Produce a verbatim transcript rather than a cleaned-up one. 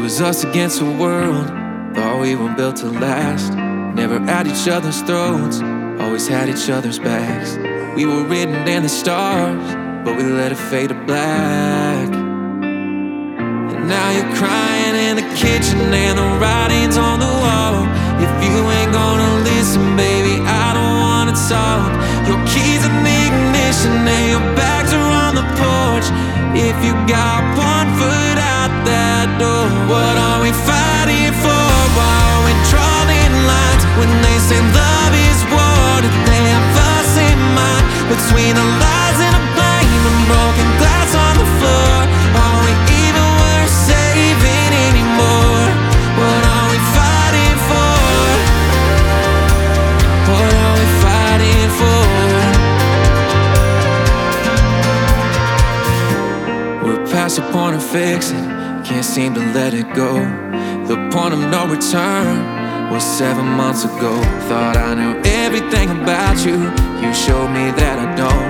was us against the world. Thought we were built to last. Never at each other's throats, always had each other's backs. We were written in the stars, but we let it fade to black. And now you're crying in the kitchen and the writing's on the wall. If you ain't gonna listen, baby, I don't wanna talk. Your keys in the ignition and your bags are on the porch. If you got one foot out that door, what are we fighting for? Why are we drawing lines when they say love is war? Did they have us in mind? Between the lies and the blame and broken glass on the floor, are we even worth saving anymore? What are we fighting for? What are we fighting for? We're past the point of fixing, can't seem to let it go. The point of no return was seven months ago. Thought I knew everything about you, you showed me that I don't.